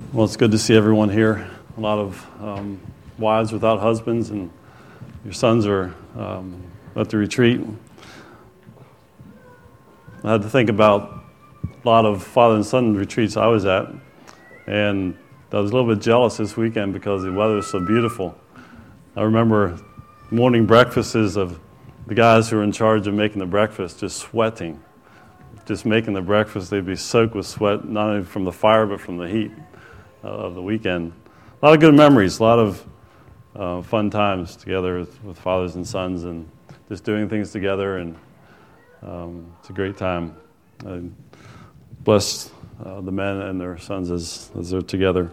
Well, it's good to see everyone here. A lot of wives without husbands, and your sons are at the retreat. I had to think about a lot of father and son retreats I was at, and I was a little bit jealous this weekend because the weather was so beautiful. I remember morning breakfasts of the guys who were in charge of making the breakfast just sweating. Just making the breakfast, they'd be soaked with sweat, not only from the fire, but from the heat of the weekend. A lot of good memories, a lot of fun times together with fathers and sons, and just doing things together, and it's a great time. I bless the men and their sons as they're together.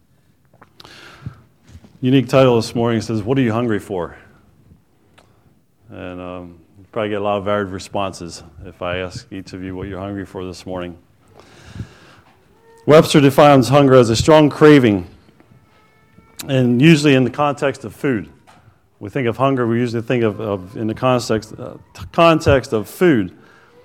Unique title this morning says, "What are you hungry for?" And you probably get a lot of varied responses if I ask each of you what you're hungry for this morning. Webster defines hunger as a strong craving, and usually in the context of food. We think of hunger, we usually think of in the context of food.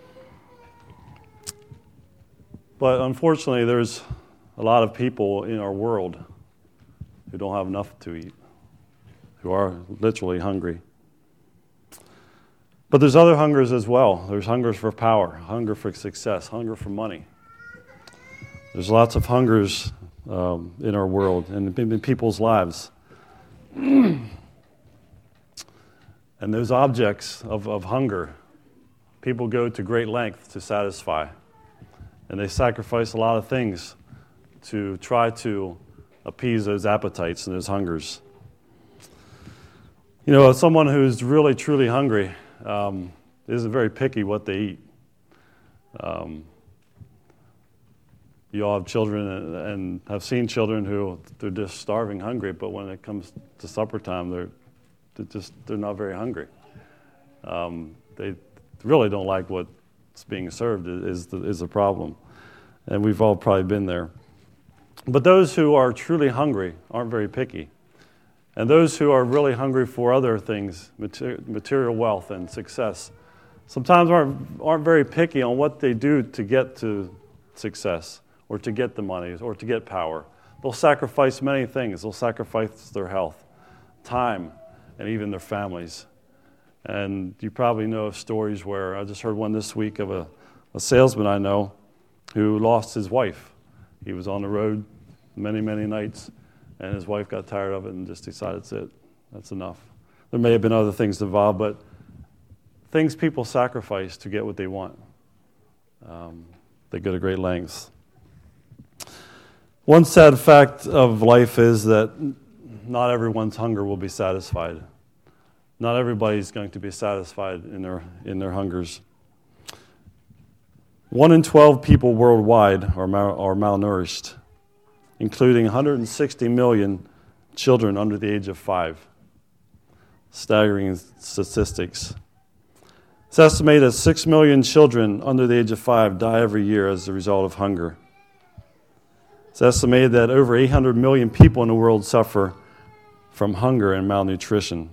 But unfortunately, there's a lot of people in our world who don't have enough to eat, who are literally hungry. But there's other hungers as well. There's hungers for power, hunger for success, hunger for money. There's lots of hungers in our world and in people's lives. And those objects of hunger, people go to great length to satisfy. And they sacrifice a lot of things to try to appease those appetites and those hungers. You know, someone who's really, truly hungry isn't very picky what they eat. You all have children and have seen children who they're just starving hungry, but when it comes to supper time, they're not very hungry. They really don't like what's being served is the problem, and we've all probably been there. But those who are truly hungry aren't very picky, and those who are really hungry for other things, material wealth and success, sometimes aren't very picky on what they do to get to success, or to get the money, or to get power. They'll sacrifice many things. They'll sacrifice their health, time, and even their families. And you probably know of stories where, I just heard one this week of a salesman I know who lost his wife. He was on the road many, many nights, and his wife got tired of it and just decided that's enough. There may have been other things involved, but things people sacrifice to get what they want. They go to great lengths. One sad fact of life is that not everyone's hunger will be satisfied. Not everybody's going to be satisfied in their hungers. 1 in 12 people worldwide are malnourished, including 160 million children under the age of 5. Staggering statistics. It's estimated that 6 million children under the age of 5 die every year as a result of hunger. It's estimated that over 800 million people in the world suffer from hunger and malnutrition.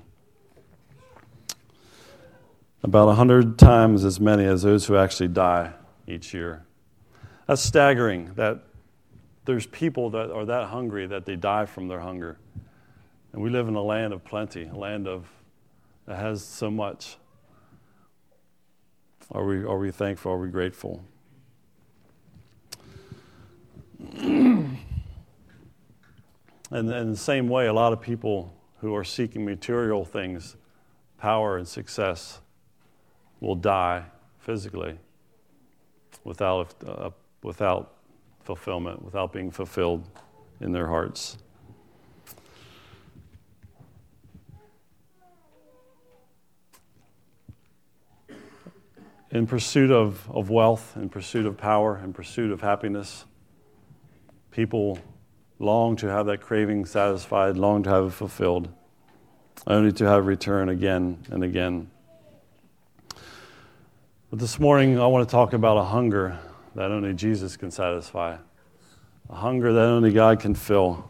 About 100 times as many as those who actually die each year. That's staggering that there's people that are that hungry that they die from their hunger. And we live in a land of plenty, a land that has so much. Are we thankful? Are we grateful? And in the same way, a lot of people who are seeking material things, power and success, will die physically without fulfillment, without being fulfilled in their hearts. In pursuit of wealth, in pursuit of power, in pursuit of happiness, people long to have that craving satisfied, long to have it fulfilled, only to have return again and again. But this morning, I want to talk about a hunger that only Jesus can satisfy, a hunger that only God can fill.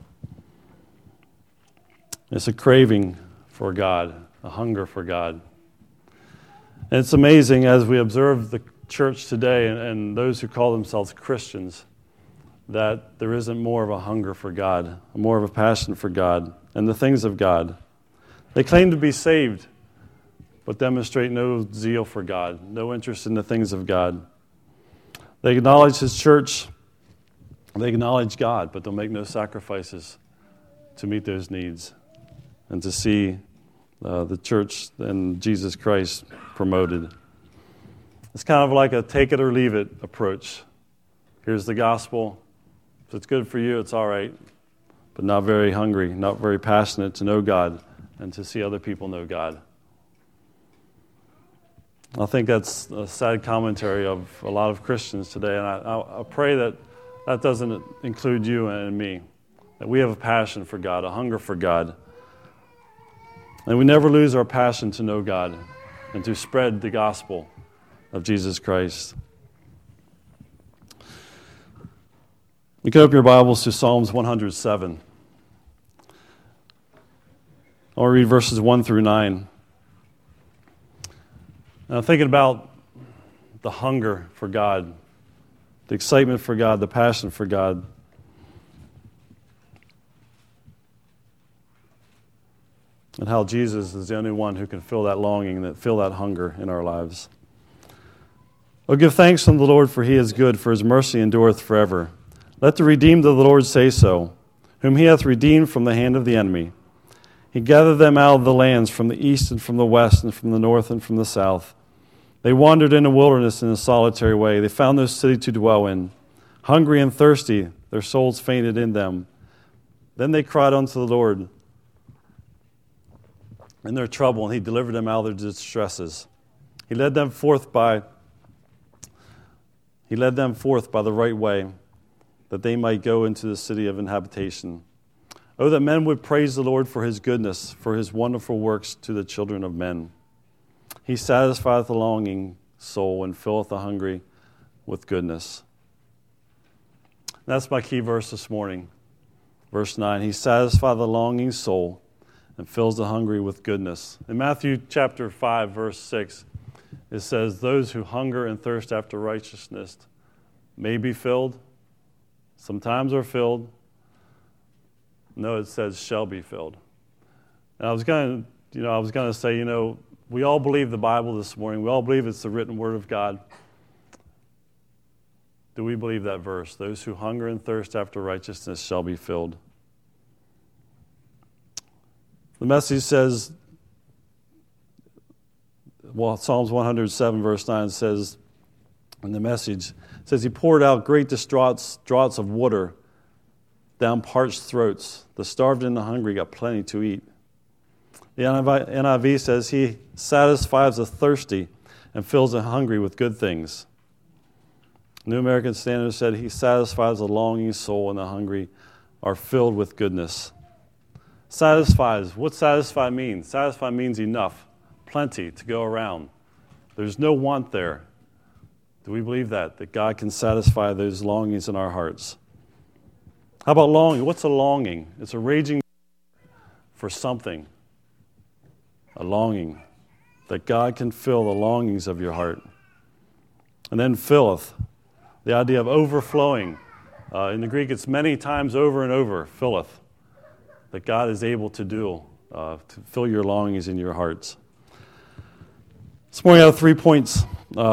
It's a craving for God, a hunger for God. And it's amazing as we observe the church today and those who call themselves Christians, that there isn't more of a hunger for God, more of a passion for God and the things of God. They claim to be saved, but demonstrate no zeal for God, no interest in the things of God. They acknowledge His church, they acknowledge God, but they'll make no sacrifices to meet those needs and to see the church and Jesus Christ promoted. It's kind of like a take it or leave it approach. Here's the gospel. If it's good for you, it's all right, but not very hungry, not very passionate to know God and to see other people know God. I think that's a sad commentary of a lot of Christians today, and I pray that that doesn't include you and me, that we have a passion for God, a hunger for God, and we never lose our passion to know God and to spread the gospel of Jesus Christ. You can open your Bibles to Psalms 107. I'll read verses 1 through 9. And I'm thinking about the hunger for God, the excitement for God, the passion for God. And how Jesus is the only one who can fill that longing, that fill that hunger in our lives. Oh, give thanks unto the Lord, for He is good, for His mercy endureth forever. Let the redeemed of the Lord say so, whom He hath redeemed from the hand of the enemy. He gathered them out of the lands, from the east and from the west and from the north and from the south. They wandered in the wilderness in a solitary way. They found no city to dwell in. Hungry and thirsty, their souls fainted in them. Then they cried unto the Lord in their trouble, and He delivered them out of their distresses. He led them forth by the right way, that they might go into the city of inhabitation. Oh, that men would praise the Lord for His goodness, for His wonderful works to the children of men. He satisfieth the longing soul and filleth the hungry with goodness. That's my key verse this morning. Verse 9, He satisfieth the longing soul and fills the hungry with goodness. In Matthew chapter 5, verse 6, it says, those who hunger and thirst after righteousness may be filled, sometimes are filled. No, it says shall be filled. And I was going to say, we all believe the Bible this morning. We all believe it's the written word of God. Do we believe that verse? Those who hunger and thirst after righteousness shall be filled. The Message says, Psalms 107 verse 9 says, in the Message, it says, He poured out great draughts of water down parched throats. The starved and the hungry got plenty to eat. The NIV says, He satisfies the thirsty and fills the hungry with good things. New American Standard said, He satisfies the longing soul, and the hungry are filled with goodness. Satisfies. What satisfy means? Satisfy means enough, plenty to go around. There's no want there. Do we believe that God can satisfy those longings in our hearts? How about longing? What's a longing? It's a raging for something. A longing. That God can fill the longings of your heart. And then filleth. The idea of overflowing. In the Greek, it's many times over and over. Filleth. That God is able to do. To fill your longings in your hearts. This morning I have 3 points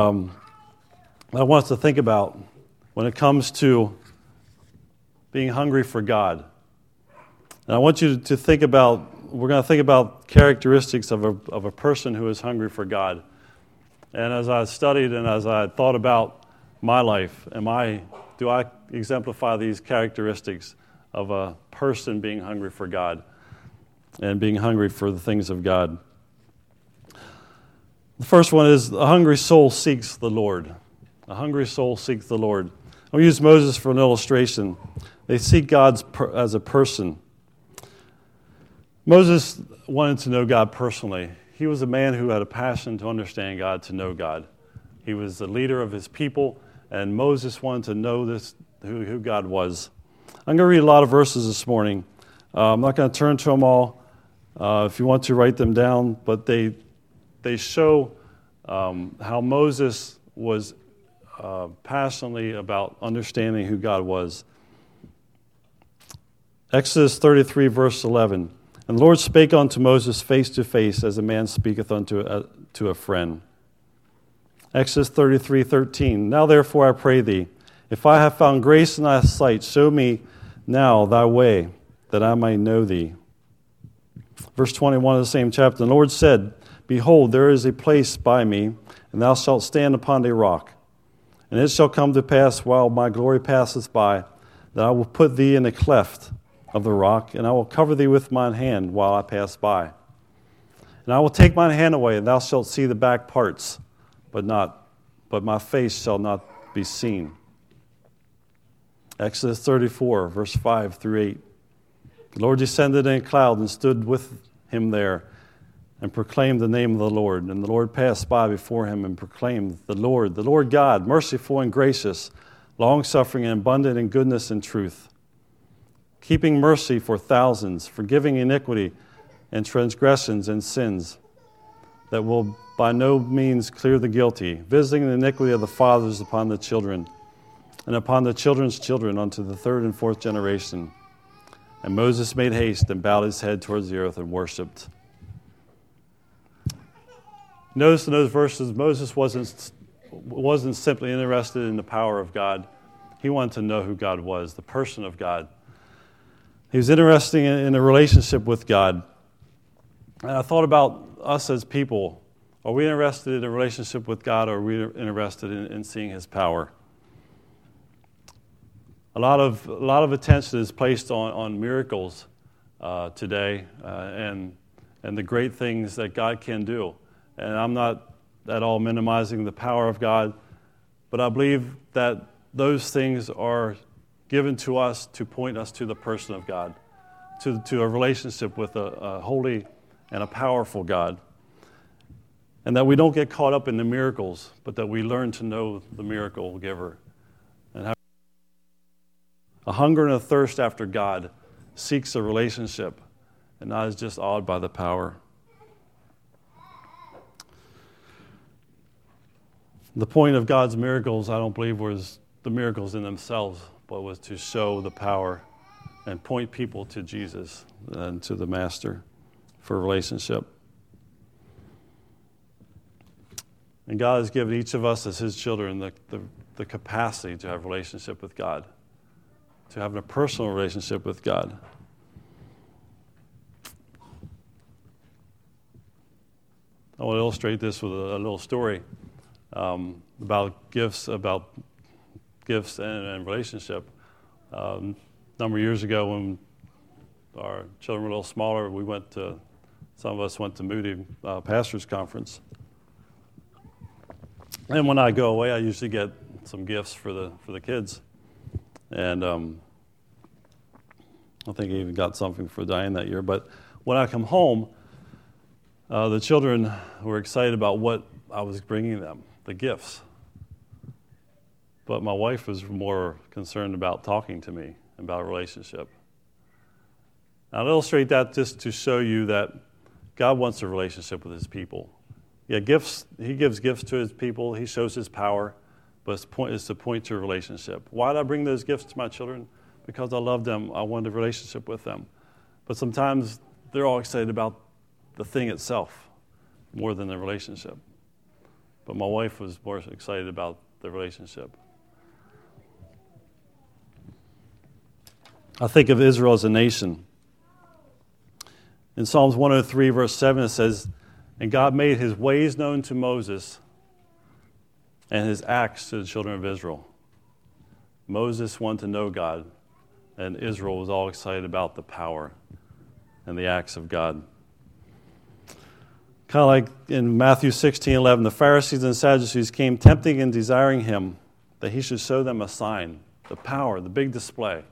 I want us to think about when it comes to being hungry for God. And I want you to think about, we're going to think about characteristics of a person who is hungry for God. And as I studied and as I thought about my life, do I exemplify these characteristics of a person being hungry for God and being hungry for the things of God? The first one is a hungry soul seeks the Lord. A hungry soul seeks the Lord. I'll use Moses for an illustration. They seek God as a person. Moses wanted to know God personally. He was a man who had a passion to understand God, to know God. He was the leader of his people, and Moses wanted to know who God was. I'm going to read a lot of verses this morning. I'm not going to turn to them all. If you want to, write them down. But they show how Moses was passionately about understanding who God was Exodus 33, verse 11. And the Lord spake unto Moses face to face, as a man speaketh unto a friend. Exodus 33, 13. Now therefore I pray thee, if I have found grace in thy sight, show me now thy way, that I may know thee. Verse 21 of the same chapter. The Lord said, Behold, there is a place by me, and thou shalt stand upon a rock. And it shall come to pass, while my glory passeth by, that I will put thee in a cleft of the rock, and I will cover thee with mine hand while I pass by. And I will take mine hand away, and thou shalt see the back parts, but my face shall not be seen. Exodus 34, verse 5 through 8. The Lord descended in a cloud and stood with him there, and proclaimed the name of the Lord. And the Lord passed by before him and proclaimed, the Lord God, merciful and gracious, long-suffering and abundant in goodness and truth, keeping mercy for thousands, forgiving iniquity and transgressions and sins, that will by no means clear the guilty, visiting the iniquity of the fathers upon the children, and upon the children's children unto the third and fourth generation. And Moses made haste and bowed his head towards the earth and worshipped. Notice in those verses, Moses wasn't simply interested in the power of God. He wanted to know who God was, the person of God. He was interested in a relationship with God. And I thought about us as people. Are we interested in a relationship with God, or are we interested in seeing His power? A lot of attention is placed on miracles today and the great things that God can do. And I'm not at all minimizing the power of God, but I believe that those things are given to us to point us to the person of God, to a relationship with a holy and a powerful God. And that we don't get caught up in the miracles, but that we learn to know the miracle giver. And how a hunger and a thirst after God seeks a relationship and not is just awed by the power. The point of God's miracles, I don't believe, was the miracles in themselves, but was to show the power and point people to Jesus and to the Master for a relationship. And God has given each of us as His children the capacity to have a relationship with God, to have a personal relationship with God. I want to illustrate this with a little story about gifts and relationship. A number of years ago, when our children were a little smaller, some of us went to Moody Pastors Conference. And when I go away, I usually get some gifts for the kids. And I think I even got something for Diane that year. But when I come home, the children were excited about what I was bringing them, the gifts. But my wife was more concerned about talking to me about a relationship. I'll illustrate that just to show you that God wants a relationship with His people. Yeah, gifts. He gives gifts to His people. He shows His power, but its point is to point to a relationship. Why did I bring those gifts to my children? Because I love them. I wanted a relationship with them. But sometimes they're all excited about the thing itself more than the relationship. But my wife was more excited about the relationship. I think of Israel as a nation. In Psalms 103, verse 7, it says, And God made His ways known to Moses and His acts to the children of Israel. Moses wanted to know God, and Israel was all excited about the power and the acts of God. Kind of like in Matthew 16:11, the Pharisees and Sadducees came tempting and desiring Him that He should show them a sign, the power, the big display.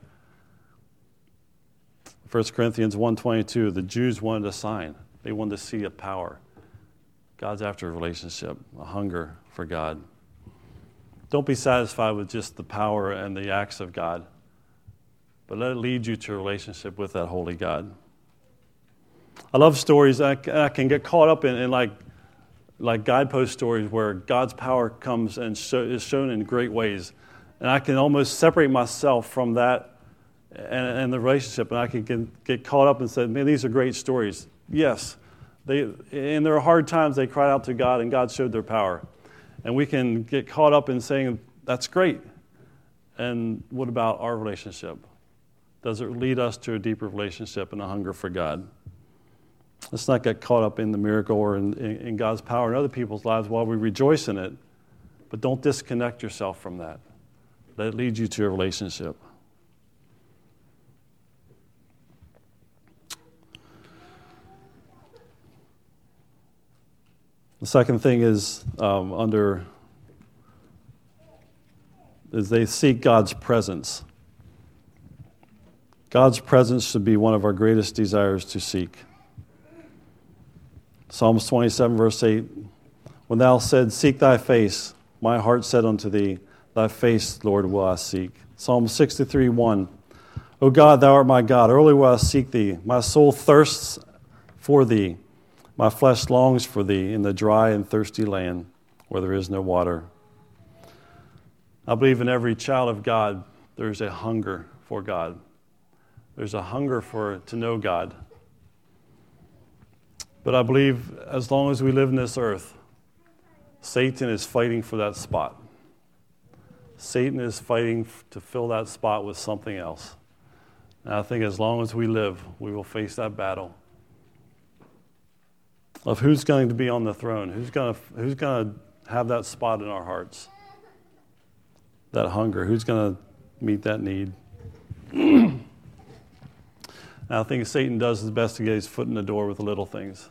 1 Corinthians 1:22, the Jews wanted a sign. They wanted to see a power. God's after a relationship, a hunger for God. Don't be satisfied with just the power and the acts of God, but let it lead you to a relationship with that holy God. I love stories. I can get caught up in like guidepost stories where God's power comes and is shown in great ways. And I can almost separate myself from that and the relationship, and I can get caught up and say, man, these are great stories. Yes, in their hard times, they cried out to God, and God showed their power. And we can get caught up in saying, that's great. And what about our relationship? Does it lead us to a deeper relationship and a hunger for God? Let's not get caught up in the miracle or in God's power in other people's lives while we rejoice in it, but don't disconnect yourself from that. Let it lead you to a relationship. The second thing is is they seek God's presence. God's presence should be one of our greatest desires to seek. Psalms 27, verse 8, when thou said, seek thy face, my heart said unto thee, thy face, Lord, will I seek. Psalm 63, 1, O God, thou art my God, early will I seek thee. My soul thirsts for thee. My flesh longs for thee in the dry and thirsty land where there is no water. I believe in every child of God, there's a hunger for God. There's a hunger to know God. But I believe as long as we live in this earth, Satan is fighting for that spot. Satan is fighting to fill that spot with something else. And I think as long as we live, we will face that battle of who's going to be on the throne, who's going to have that spot in our hearts, that hunger, who's going to meet that need. I think Satan does his best to get his foot in the door with the little things,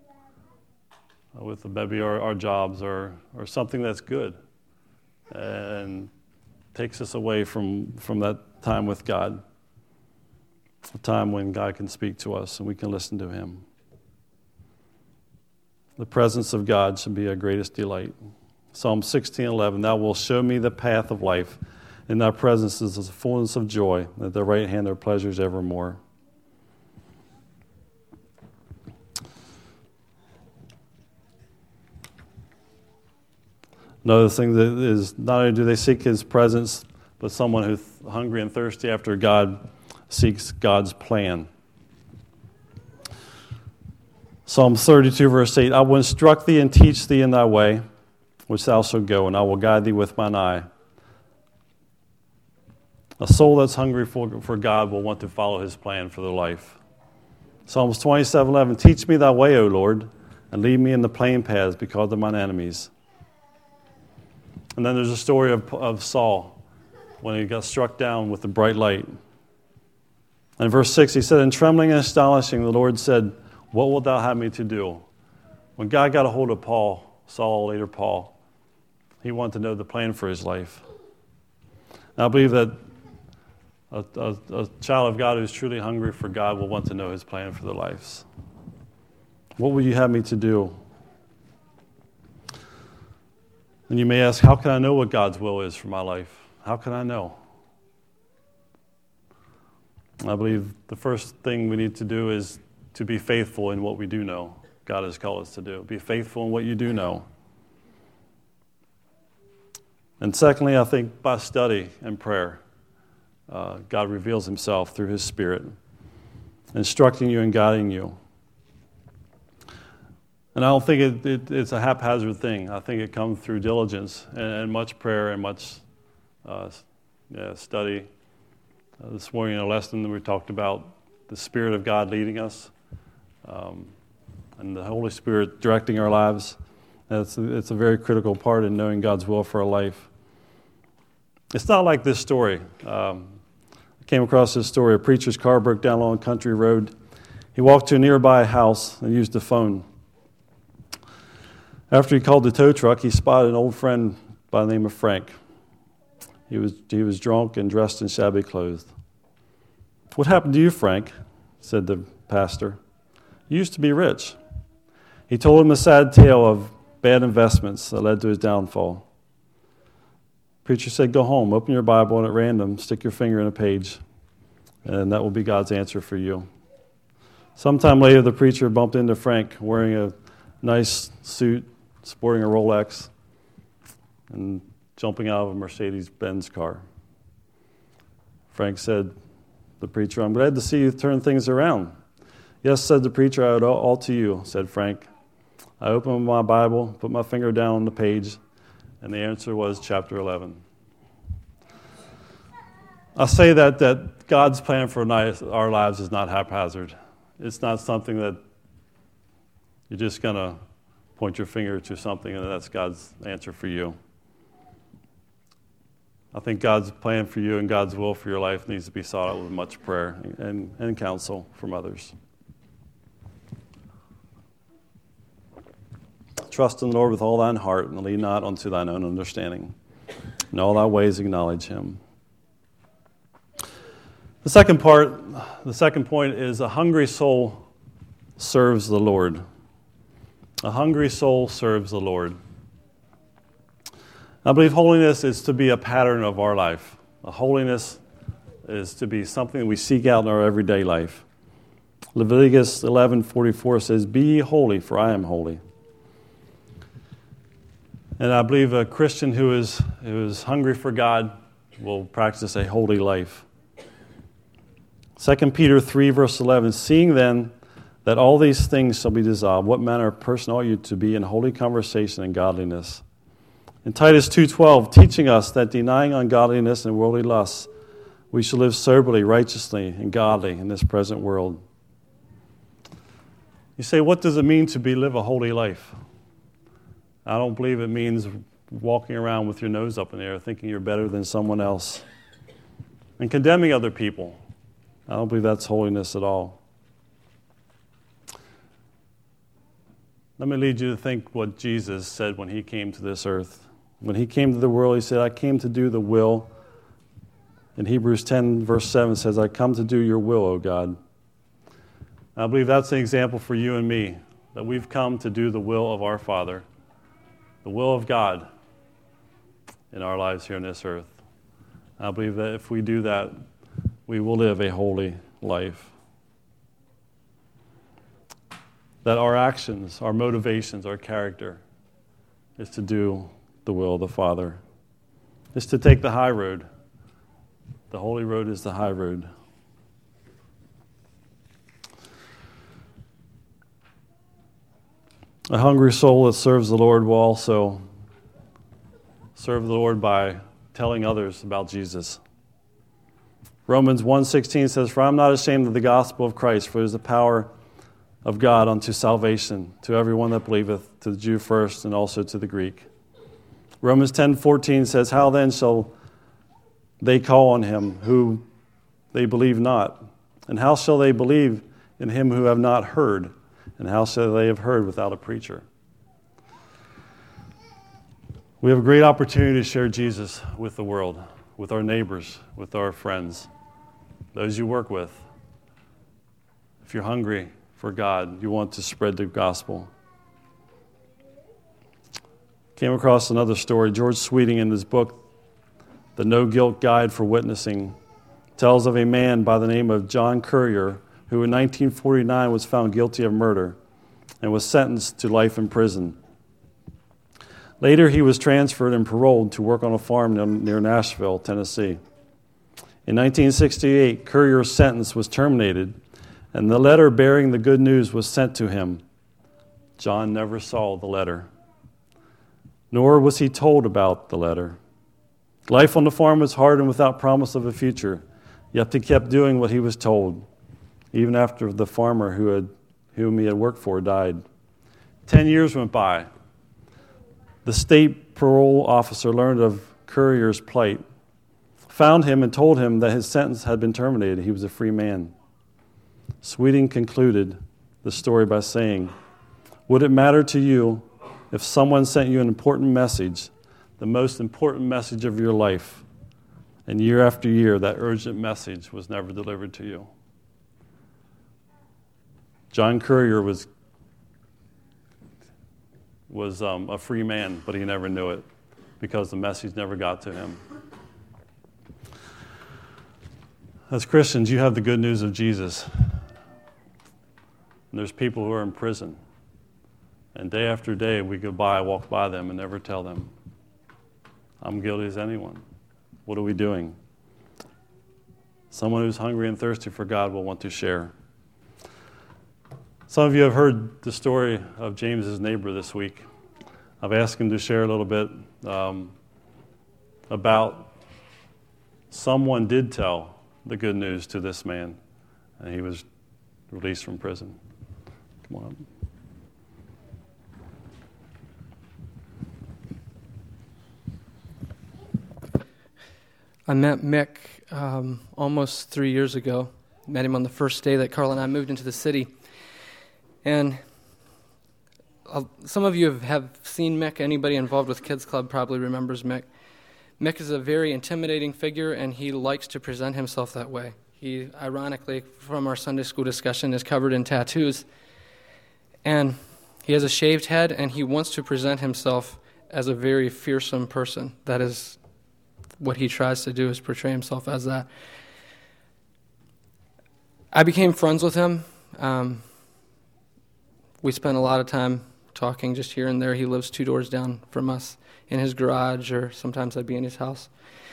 with maybe our jobs or something that's good, and takes us away from that time with God, a time when God can speak to us and we can listen to him. The presence of God should be our greatest delight. Psalm 16:11, thou wilt show me the path of life. In thy presence is the fullness of joy. At thy right hand are pleasures evermore. Another thing that is, not only do they seek his presence, but someone who's hungry and thirsty after God seeks God's plan. Psalm 32, verse 8, I will instruct thee and teach thee in thy way, which thou shalt go, and I will guide thee with mine eye. A soul that's hungry for God will want to follow his plan for their life. Psalms 27:11, teach me thy way, O Lord, and lead me in the plain paths because of mine enemies. And then there's a story of Saul when he got struck down with the bright light. And in verse 6, he said, in trembling and astonishing, the Lord said, what wilt thou have me to do? When God got a hold of Saul, later Paul, he wanted to know the plan for his life. And I believe that a child of God who's truly hungry for God will want to know his plan for their lives. What will you have me to do? And you may ask, how can I know what God's will is for my life? How can I know? I believe the first thing we need to do is to be faithful in what we do know God has called us to do. Be faithful in what you do know. And secondly, I think by study and prayer, God reveals himself through his Spirit, instructing you and guiding you. And I don't think it's a haphazard thing. I think it comes through diligence and much prayer and much study. This morning in a lesson we talked about the Spirit of God leading us and the Holy Spirit directing our lives. It's a very critical part in knowing God's will for our life. It's not like this story. I came across this story. A preacher's car broke down along a country road. He walked to a nearby house and used the phone. After he called the tow truck, he spotted an old friend by the name of Frank. He was drunk and dressed in shabby clothes. What happened to you, Frank? Said the pastor. You used to be rich. He told him a sad tale of bad investments that led to his downfall. The preacher said, go home, open your Bible, and at random, stick your finger in a page, and that will be God's answer for you. Sometime later, the preacher bumped into Frank wearing a nice suit, sporting a Rolex, and jumping out of a Mercedes-Benz car. Frank said, the preacher. "I'm glad to see you turn things around." "Yes," said the preacher, "I owe it all to you," said Frank. I opened my Bible, put my finger down on the page, and the answer was chapter 11. I say that God's plan for our lives is not haphazard. It's not something that you're just going to point your finger to something and that's God's answer for you. I think God's plan for you and God's will for your life needs to be sought out with much prayer and counsel from others. "Trust in the Lord with all thine heart, and lean not unto thine own understanding. In all thy ways acknowledge him." The second point is a hungry soul serves the Lord. A hungry soul serves the Lord. I believe holiness is to be a pattern of our life. Holiness is to be something we seek out in our everyday life. Leviticus 11:44 says, "Be ye holy, for I am holy." And I believe a Christian who is hungry for God will practice a holy life. 2 Peter 3, verse 11, "Seeing then that all these things shall be dissolved, what manner of person ought you to be in holy conversation and godliness?" In Titus 2:12, teaching us that denying ungodliness and worldly lusts, we shall live soberly, righteously, and godly in this present world. You say, what does it mean to live a holy life? I don't believe it means walking around with your nose up in the air thinking you're better than someone else and condemning other people. I don't believe that's holiness at all. Let me lead you to think what Jesus said when he came to this earth. When he came to the world, he said, "I came to do the will." In Hebrews 10, verse 7 says, "I come to do your will, O God." I believe that's an example for you and me, that we've come to do the will of our Father, the will of God in our lives here on this earth. I believe that if we do that, we will live a holy life. That our actions, our motivations, our character is to do the will of the Father. It's to take the high road. The holy road is the high road. A hungry soul that serves the Lord will also serve the Lord by telling others about Jesus. Romans 1:16 says, "For I am not ashamed of the gospel of Christ, for it is the power of God unto salvation to everyone that believeth, to the Jew first and also to the Greek." Romans 10:14 says, "How then shall they call on him who they believe not? And how shall they believe in him who have not heard? And how shall they have heard without a preacher?" We have a great opportunity to share Jesus with the world, with our neighbors, with our friends, those you work with. If you're hungry for God, you want to spread the gospel. Came across another story. George Sweeting, in his book, The No Guilt Guide for Witnessing, tells of a man by the name of John Currier, who in 1949 was found guilty of murder and was sentenced to life in prison. Later, he was transferred and paroled to work on a farm near Nashville, Tennessee. In 1968, Currier's sentence was terminated, and the letter bearing the good news was sent to him. John never saw the letter, nor was he told about the letter. Life on the farm was hard and without promise of a future, yet he kept doing what he was told, even after the farmer whom he had worked for died. 10 years went by. The state parole officer learned of Currier's plight, found him and told him that his sentence had been terminated. He was a free man. Sweeting concluded the story by saying, "Would it matter to you if someone sent you an important message, the most important message of your life, and year after year that urgent message was never delivered to you?" John Currier was a free man, but he never knew it because the message never got to him. As Christians, you have the good news of Jesus. And there's people who are in prison. And day after day, we walk by them and never tell them, "I'm guilty as anyone." What are we doing? Someone who's hungry and thirsty for God will want to share. Some of you have heard the story of James's neighbor this week. I've asked him to share a little bit about someone did tell the good news to this man, and he was released from prison. Come on up. I met Mick almost 3 years ago. Met him on the first day that Carl and I moved into the city. And some of you have seen Mick. Anybody involved with Kids Club probably remembers Mick. Mick is a very intimidating figure, and he likes to present himself that way. He, ironically, from our Sunday school discussion, is covered in tattoos. And he has a shaved head, and he wants to present himself as a very fearsome person. That is what he tries to do, is portray himself as that. I became friends with him. We spent a lot of time talking just here and there. He lives 2 doors down from us in his garage, or sometimes I'd be in his house.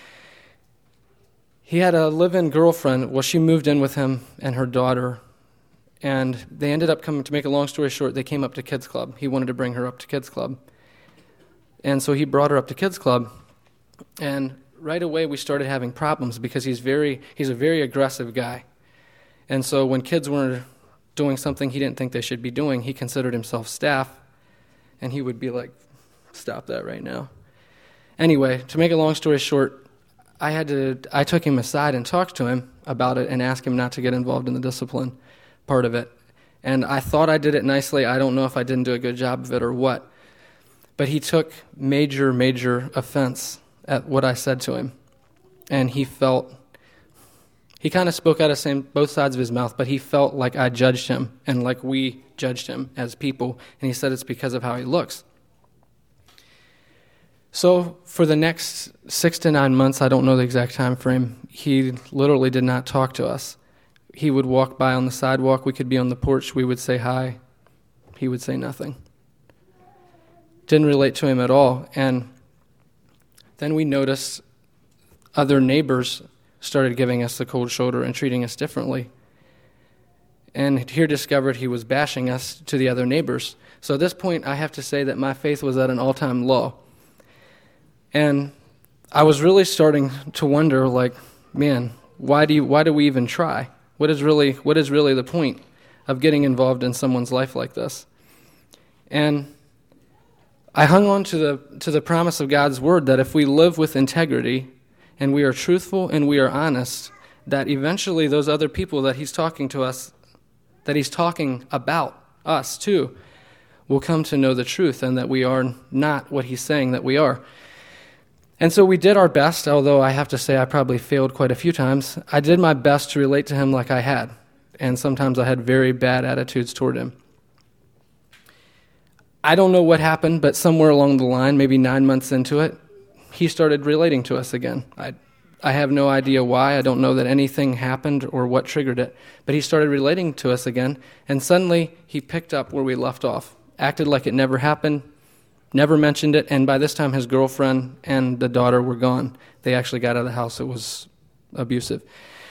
He had a live-in girlfriend. Well, she moved in with him and her daughter, and they ended up coming, to make a long story short, they came up to Kids Club. He wanted to bring her up to Kids Club. And so he brought her up to Kids Club, and right away we started having problems because he's a very aggressive guy. And so when kids were doing something he didn't think they should be doing, he considered himself staff, and he would be like, "Stop that right now." Anyway, to make a long story short, I took him aside and talked to him about it and asked him not to get involved in the discipline part of it. And I thought I did it nicely. I don't know if I didn't do a good job of it or what. But he took major offense at what I said to him. And he kind of spoke out of both sides of his mouth, but he felt like I judged him and like we judged him as people. And he said it's because of how he looks. So for the next 6 to 9 months, I don't know the exact time frame, he literally did not talk to us. He would walk by on the sidewalk. We could be on the porch. We would say hi. He would say nothing. Didn't relate to him at all. And then we noticed other neighbors started giving us the cold shoulder and treating us differently. And here discovered he was bashing us to the other neighbors. So at this point, I have to say that my faith was at an all-time low. And I was really starting to wonder, like, man, why do we even try? What is really the point of getting involved in someone's life like this? And I hung on to the promise of God's word that if we live with integrity and we are truthful and we are honest, that eventually those other people that he's talking to us, that he's talking about us too, will come to know the truth and that we are not what he's saying that we are. And so we did our best, although I have to say I probably failed quite a few times. I did my best to relate to him like I had, and sometimes I had very bad attitudes toward him. I don't know what happened, but somewhere along the line, maybe 9 months into it, he started relating to us again. I have no idea why. I don't know that anything happened or what triggered it, but he started relating to us again, and suddenly he picked up where we left off, acted like it never happened, never mentioned it, and by this time his girlfriend and the daughter were gone. They actually got out of the house. It was abusive.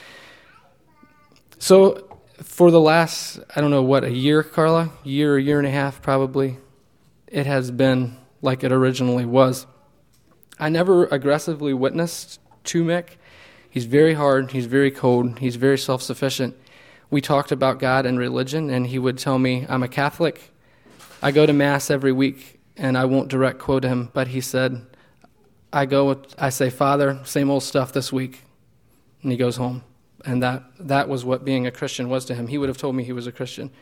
So for the last, I don't know what, a year, Carla? A year and a half probably, it has been like it originally was. I never aggressively witnessed to Mick. He's very hard. He's very cold. He's very self-sufficient. We talked about God and religion, and he would tell me, I'm a Catholic. I go to Mass every week. And I won't direct quote him, but he said, I say, Father, same old stuff this week. And he goes home. And that was what being a Christian was to him. He would have told me he was a Christian.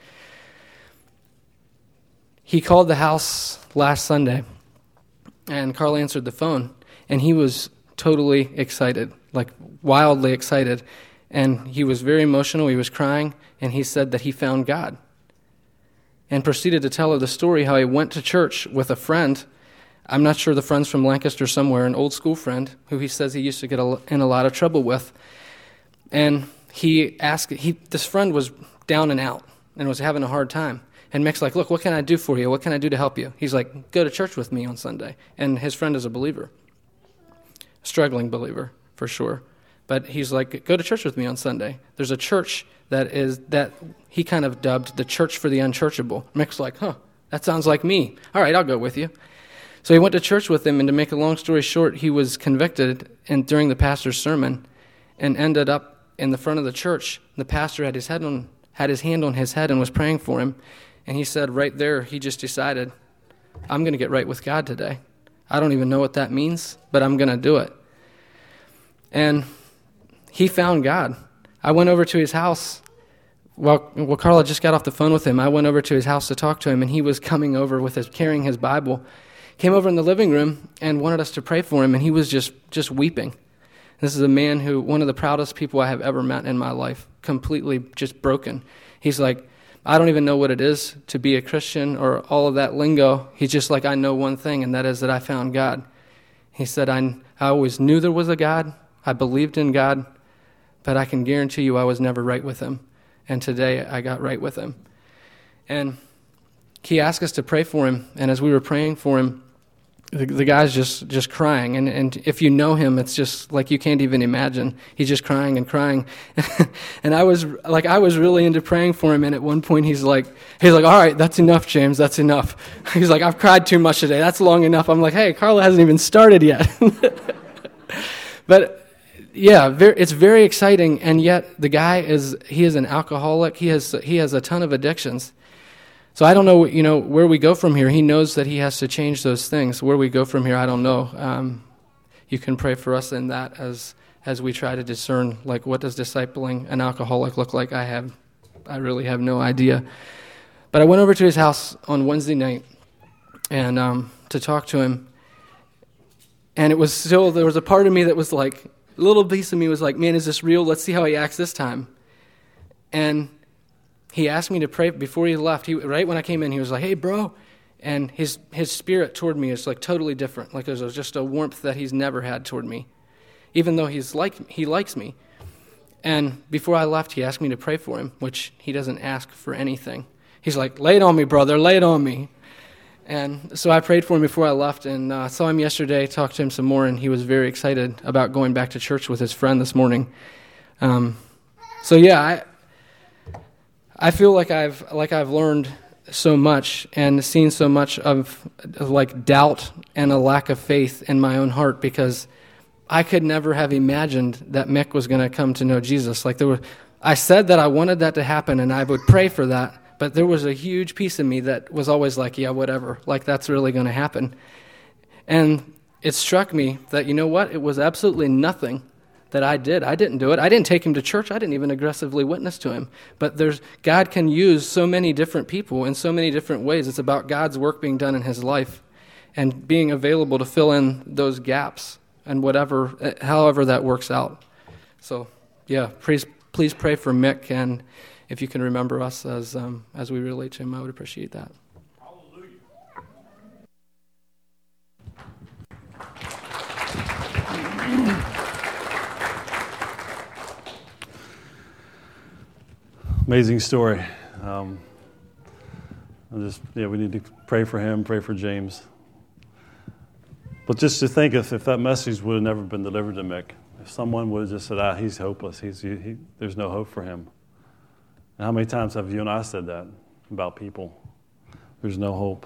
He called the house last Sunday, and Carl answered the phone, and he was totally excited, like wildly excited. And he was very emotional. He was crying, and he said that he found God. And proceeded to tell her the story how he went to church with a friend. I'm not sure the friend's from Lancaster somewhere, an old school friend who he says he used to get in a lot of trouble with. And this friend was down and out and was having a hard time. And Mick's like, look, what can I do for you? What can I do to help you? He's like, go to church with me on Sunday. And his friend is a believer, struggling believer for sure, But he's like, go to church with me on Sunday. There's a church that he kind of dubbed the church for the unchurchable. Mick's like, that sounds like me. All right, I'll go with you. So he went to church with him, and to make a long story short, he was convicted during the pastor's sermon and ended up in the front of the church. The pastor had his hand on his head and was praying for him. And he said right there, he just decided, I'm going to get right with God today. I don't even know what that means, but I'm going to do it. And he found God. I went over to his house. Well, Carla just got off the phone with him. I went over to his house to talk to him, and he was coming over carrying his Bible. Came over in the living room and wanted us to pray for him, and he was just weeping. This is a man who, one of the proudest people I have ever met in my life, completely just broken. He's like, I don't even know what it is to be a Christian or all of that lingo. He's just like, I know one thing, and that is that I found God. He said, I always knew there was a God. I believed in God, but I can guarantee you I was never right with him. And today I got right with him. And he asked us to pray for him, and as we were praying for him, the guy's just crying, and if you know him, it's just like you can't even imagine. He's just crying and crying, and I was really into praying for him. And at one point, he's like, all right, that's enough, James, that's enough. He's like, I've cried too much today. That's long enough. I'm like, hey, Carla hasn't even started yet. But yeah, it's very exciting, and yet the guy is an alcoholic. He has a ton of addictions. So I don't know, where we go from here. He knows that he has to change those things. Where we go from here, I don't know. You can pray for us in that as we try to discern, like, what does discipling an alcoholic look like? I really have no idea. But I went over to his house on Wednesday night and to talk to him. And it was still, there was a part of me that was like, a little piece of me was like, man, is this real? Let's see how he acts this time. And he asked me to pray before he left. Right when I came in, he was like, hey, bro. And his spirit toward me is like totally different. Like there's just a warmth that he's never had toward me, even though he likes me. And before I left, he asked me to pray for him, which he doesn't ask for anything. He's like, lay it on me, brother, lay it on me. And so I prayed for him before I left, and saw him yesterday, talked to him some more, and he was very excited about going back to church with his friend this morning. So yeah, I feel like I've learned so much and seen so much of like doubt and a lack of faith in my own heart, because I could never have imagined that Mick was going to come to know Jesus. Like I said that I wanted that to happen and I would pray for that, but there was a huge piece of me that was always like, yeah, whatever, like that's really going to happen. And it struck me that, you know what, it was absolutely nothing that I did. I didn't do it. I didn't take him to church. I didn't even aggressively witness to him. But God can use so many different people in so many different ways. It's about God's work being done in his life and being available to fill in those gaps and however that works out. So, yeah, please pray for Mick, and if you can remember us as we relate to him, I would appreciate that. Amazing story. We need to pray for him, pray for James. But just to think if that message would have never been delivered to Mick, if someone would have just said, he's hopeless, there's no hope for him. And how many times have you and I said that about people? There's no hope.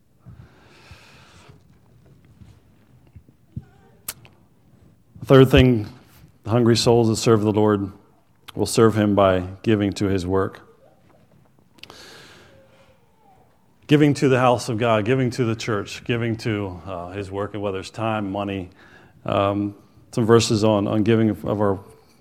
The third thing, hungry souls that serve the Lord will serve him by giving to his work. Giving to the house of God, giving to the church, giving to his work, and whether it's time, money. Some verses on giving of our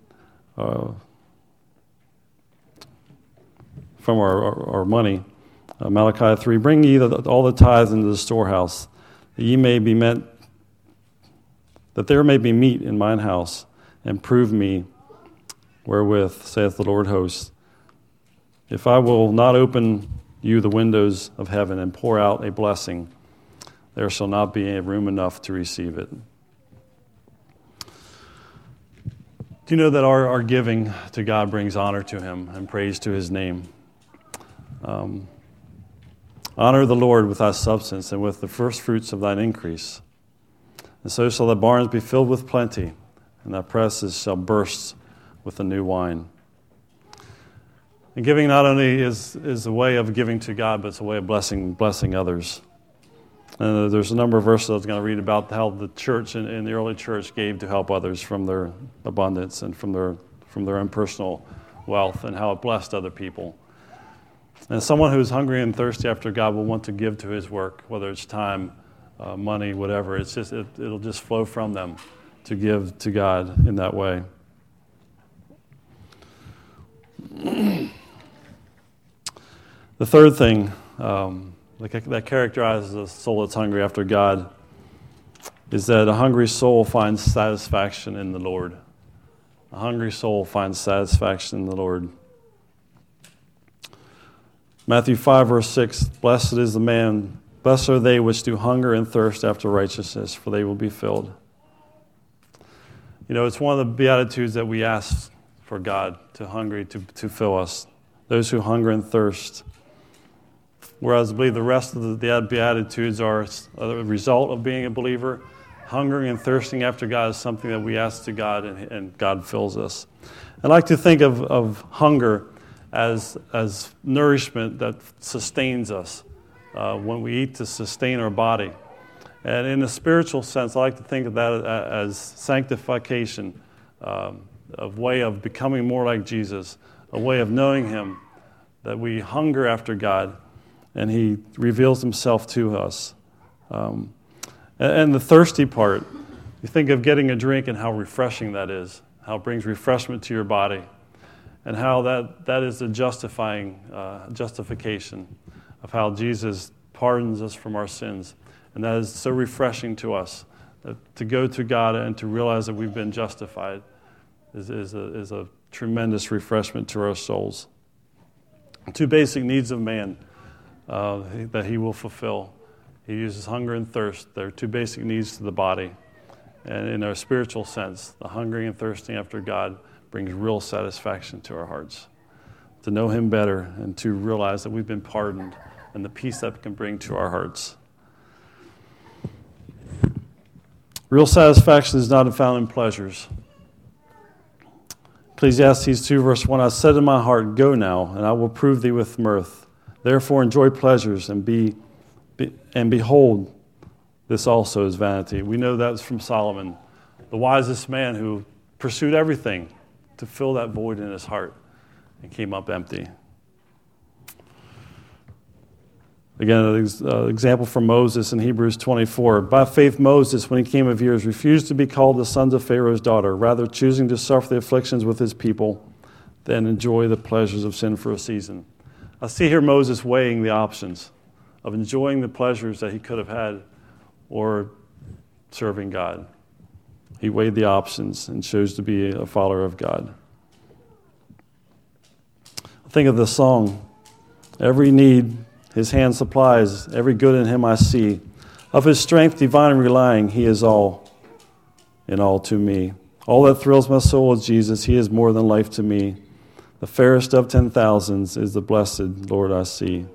from our money. Malachi 3, bring ye all the tithes into the storehouse, that there may be meat in mine house, and prove me wherewith, saith the Lord hosts, if I will not open you the windows of heaven and pour out a blessing, there shall not be room enough to receive it. Do you know that our giving to God brings honor to him and praise to his name? Honor the Lord with thy substance and with the first fruits of thine increase. And so shall thy barns be filled with plenty, and that presses shall burst with the new wine. And giving not only is a way of giving to God, but it's a way of blessing others. And there's a number of verses I was going to read about how the church in the early church gave to help others from their abundance and from their own personal wealth, and how it blessed other people. And someone who's hungry and thirsty after God will want to give to His work, whether it's time, money, whatever. It'll just flow from them to give to God in that way. The third thing that characterizes a soul that's hungry after God is that a hungry soul finds satisfaction in the Lord. A hungry soul finds satisfaction in the Lord. Matthew 5, verse 6, blessed are they which do hunger and thirst after righteousness, for they will be filled. You know, it's one of the Beatitudes that we ask for God to fill us. Those who hunger and thirst. Whereas I believe the rest of the Beatitudes are a result of being a believer. Hungering and thirsting after God is something that we ask to God, and God fills us. I like to think of hunger as nourishment that sustains us when we eat to sustain our body. And in a spiritual sense, I like to think of that as sanctification, a way of becoming more like Jesus, a way of knowing Him, that we hunger after God, and He reveals Himself to us. And the thirsty part, you think of getting a drink and how refreshing that is, how it brings refreshment to your body, and how that is the justification of how Jesus pardons us from our sins. And that is so refreshing to us, to go to God and to realize that we've been justified is a tremendous refreshment to our souls. Two basic needs of man that He will fulfill. He uses hunger and thirst. They're two basic needs to the body. And in our spiritual sense, the hungering and thirsting after God brings real satisfaction to our hearts. To know Him better and to realize that we've been pardoned, and the peace that can bring to our hearts. Real satisfaction is not found in pleasures. Ecclesiastes 2, verse 1, I said in my heart, go now, and I will prove thee with mirth. Therefore enjoy pleasures, and behold, this also is vanity. We know that was from Solomon, the wisest man who pursued everything to fill that void in his heart and came up empty. Again, an example from Moses in Hebrews 24. By faith, Moses, when he came of years, refused to be called the sons of Pharaoh's daughter, rather choosing to suffer the afflictions with his people than enjoy the pleasures of sin for a season. I see here Moses weighing the options of enjoying the pleasures that he could have had or serving God. He weighed the options and chose to be a follower of God. Think of the song, every need His hand supplies, every good in Him I see. Of His strength divine relying, He is all in all to me. All that thrills my soul is Jesus. He is more than life to me. The fairest of 10,000s is the blessed Lord I see.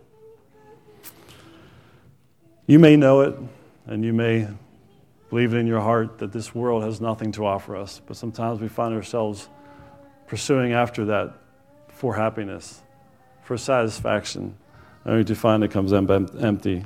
You may know it, and you may believe it in your heart that this world has nothing to offer us, but sometimes we find ourselves pursuing after that for happiness, for satisfaction, only to find it comes empty.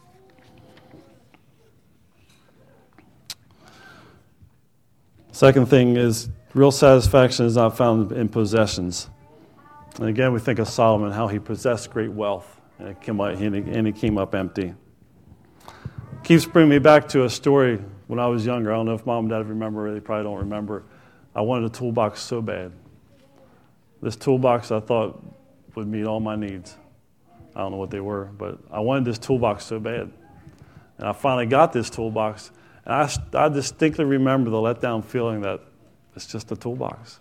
Second thing is, real satisfaction is not found in possessions. And again, we think of Solomon, how he possessed great wealth, and he came up empty. Keeps bringing me back to a story when I was younger. I don't know if Mom and Dad remember, they probably don't remember. I wanted a toolbox so bad. This toolbox I thought would meet all my needs. I don't know what they were, but I wanted this toolbox so bad. And I finally got this toolbox, and I distinctly remember the letdown feeling that it's just a toolbox.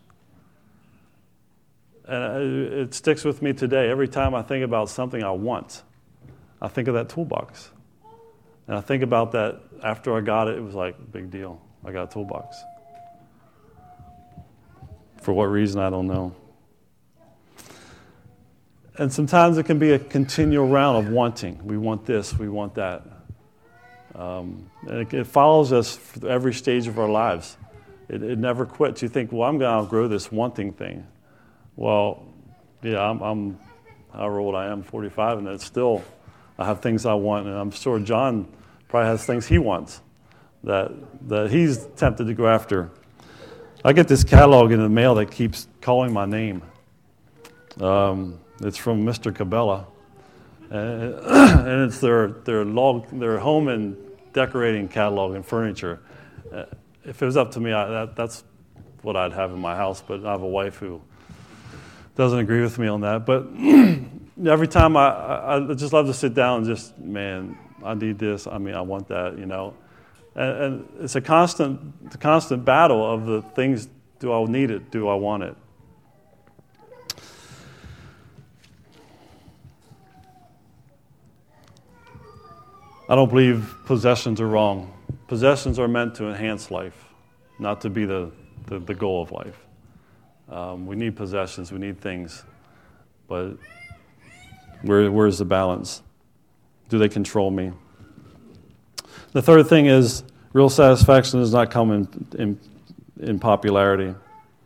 And it sticks with me today. Every time I think about something I want, I think of that toolbox. And I think about that after I got it, it was like a big deal. I got a toolbox. For what reason, I don't know. And sometimes it can be a continual round of wanting. We want this, we want that. And it follows us through every stage of our lives. it never quits. You think, well, I'm going to outgrow this wanting thing. Well, yeah, I'm however old I am, 45, and it's still, I have things I want, and I'm sure John probably has things he wants that he's tempted to go after. I get this catalog in the mail that keeps calling my name. It's from Mr. Cabela, and it's their home and decorating catalog and furniture. If it was up to me, that's what I'd have in my house. But I have a wife who doesn't agree with me on that. But every time I just love to sit down and just, man, I need this. I mean, I want that, you know. And it's a constant battle of the things. Do I need it? Do I want it? I don't believe possessions are wrong. Possessions are meant to enhance life, not to be the goal of life. We need possessions. We need things. But where's the balance? Do they control me? The third thing is real satisfaction does not come in popularity.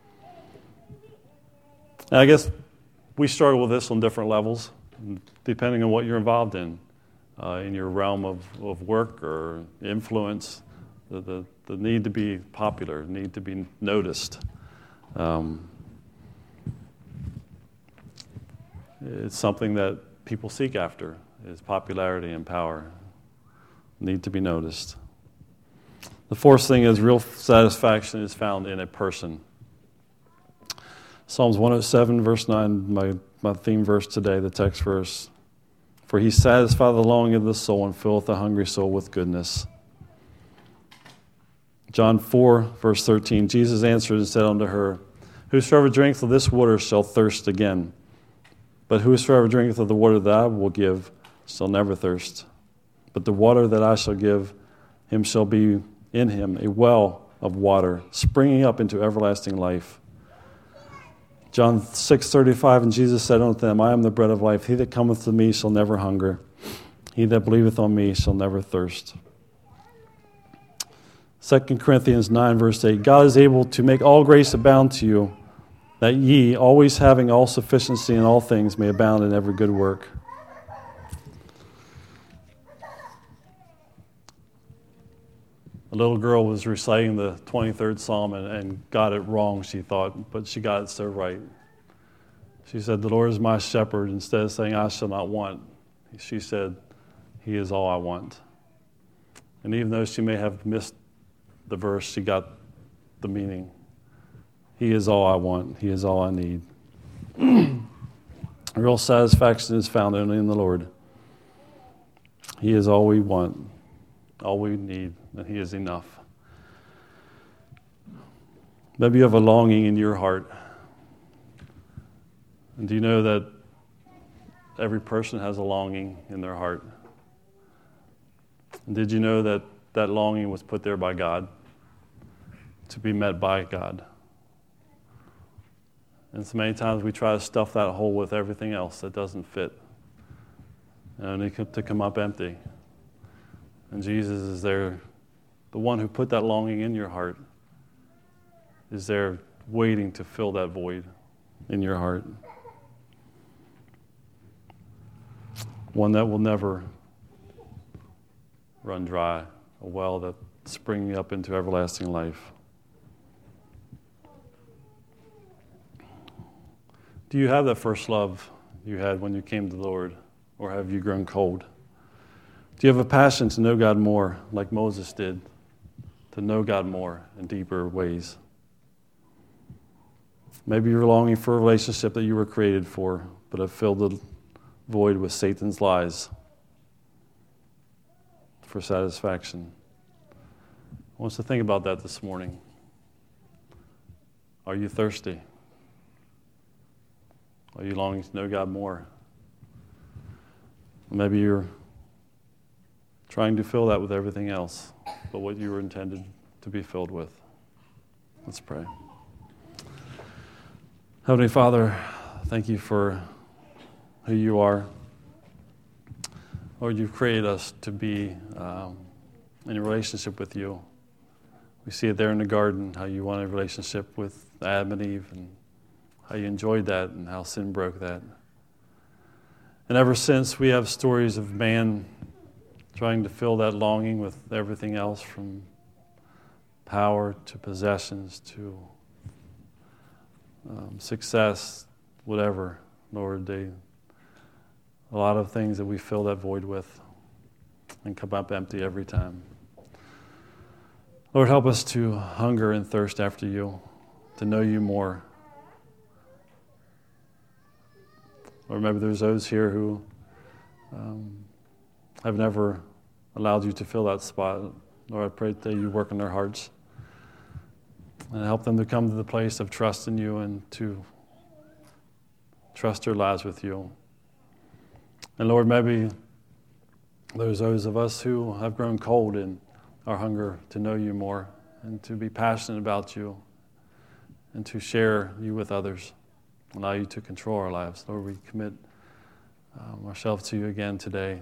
And I guess we struggle with this on different levels, depending on what you're involved in your realm of work or influence, the need to be popular, need to be noticed. It's something that people seek after, is popularity and power. Need to be noticed. The fourth thing is real satisfaction is found in a person. Psalms 107, verse 9, my theme verse today, the text verse. For he satisfies the longing of the soul and filleth the hungry soul with goodness. John 4, verse 13, Jesus answered and said unto her, Whosoever drinketh of this water shall thirst again. But whosoever drinketh of the water that I will give shall never thirst. But the water that I shall give him shall be in him a well of water, springing up into everlasting life. John 6:35, and Jesus said unto them, I am the bread of life. He that cometh to me shall never hunger. He that believeth on me shall never thirst. 2 Corinthians 9, verse 8, God is able to make all grace abound to you, that ye, always having all sufficiency in all things, may abound in every good work. A little girl was reciting the 23rd Psalm and got it wrong, she thought, but she got it so right. She said, the Lord is my shepherd. Instead of saying, I shall not want, she said, He is all I want. And even though she may have missed the verse, she got the meaning. He is all I want. He is all I need. Real satisfaction is found only in the Lord. He is all we want, all we need, and He is enough. Maybe you have a longing in your heart. And do you know that every person has a longing in their heart? And did you know that that longing was put there by God to be met by God? And so many times we try to stuff that hole with everything else that doesn't fit, and only to come up empty. And Jesus is there, the one who put that longing in your heart, is there waiting to fill that void in your heart. One that will never run dry, a well that's springing up into everlasting life. Do you have that first love you had when you came to the Lord, or have you grown cold? Do you have a passion to know God more, like Moses did, to know God more in deeper ways? Maybe you're longing for a relationship that you were created for, but have filled the void with Satan's lies for satisfaction. I want us to think about that this morning. Are you thirsty? Are you longing to know God more? Maybe you're trying to fill that with everything else but what you were intended to be filled with. Let's pray. Heavenly Father, thank you for who you are. Lord, you've created us to be in a relationship with you. We see it there in the garden, how you wanted a relationship with Adam and Eve, and how you enjoyed that, and how sin broke that. And ever since, we have stories of man trying to fill that longing with everything else, from power to possessions to success, whatever. Lord, a lot of things that we fill that void with and come up empty every time. Lord, help us to hunger and thirst after you, to know you more. Or maybe there's those here who have never allowed you to fill that spot. Lord, I pray that you work in their hearts and help them to come to the place of trust in you and to trust their lives with you. And Lord, maybe there's those of us who have grown cold in our hunger to know you more and to be passionate about you and to share you with others, allow you to control our lives. Lord, we commit ourselves to you again today.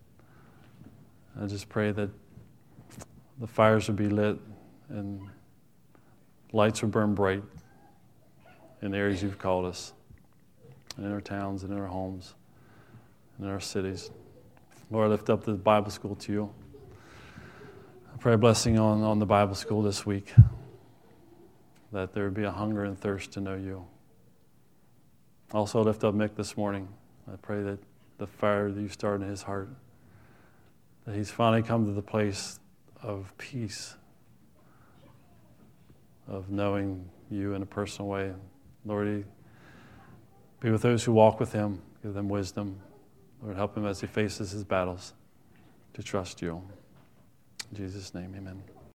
I just pray that the fires would be lit and lights would burn bright in the areas you've called us, and in our towns and in our homes and in our cities. Lord, I lift up the Bible school to you. I pray a blessing on the Bible school this week, that there would be a hunger and thirst to know you. Also, I lift up Mick this morning. I pray that the fire that you started in his heart, that he's finally come to the place of peace, of knowing you in a personal way. Lord, be with those who walk with him, give them wisdom. Lord, help him as he faces his battles to trust you. In Jesus' name, amen.